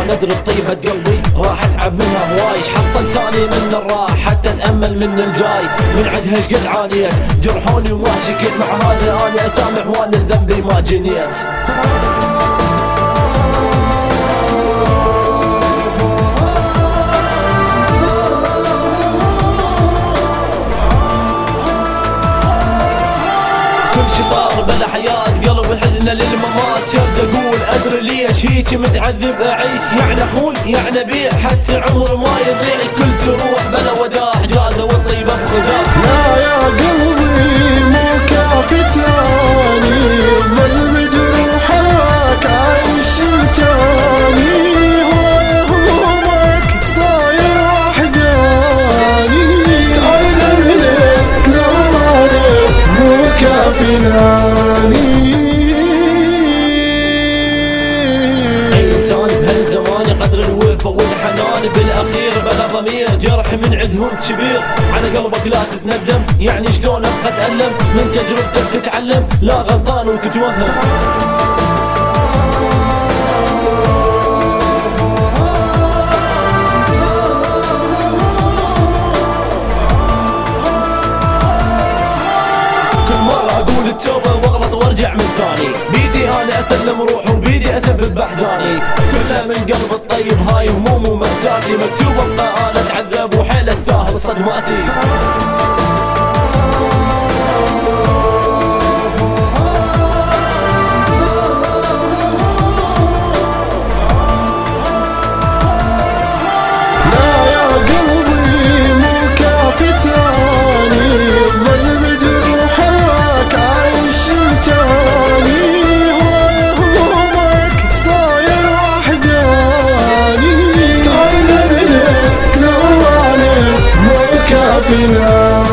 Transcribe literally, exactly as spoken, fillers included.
شلون ادري بطيبة قلبي راح اتعب منها هواي. حصلت تاني من الراح حتى اتامل من الجاي، من عدها شقد عانيت جرحوني وما شكيت، مع هذا انا اسامح وانا ذنبي ما جنيت. كل شي صار بلا حياة قلب حزن للممات، شرد اقول ادري ليش هيك متعذب اعيش، يعني اخون يعني بيع حتى عمر ما يضيع، الكل تروح بلا وداع جازة والطيبة بخداع. لا يا قلبي مو كافي تاني ظل مجروحك عايش تاني، همومك صاير وحداني، تعذر لك لو عليك مو كافي ناني. انسان بهالزمان قدر الوفا والحنان، بالاخير بلا ضمير جرح من عندهم كبير، على قلبك لا تتندم يعني شلون ابقى اتألم، من تجربتك تتعلم لا غلطان وتتوهم. التوبة واغلط وارجع من ثاني، بيدي انا اسلم روحي وبيدي اسبب باحزاني، كلها من قلب الطيب هاي هموم ومأساتي، مكتوب ابقى انا اتعذب وحيل استاهل صدماتي. لا يا قلبي مو كافي تاني ظل مجروحك عايش تاني، همومك صاير وحداني، تعذر لك لو عليك مو كافي ناني.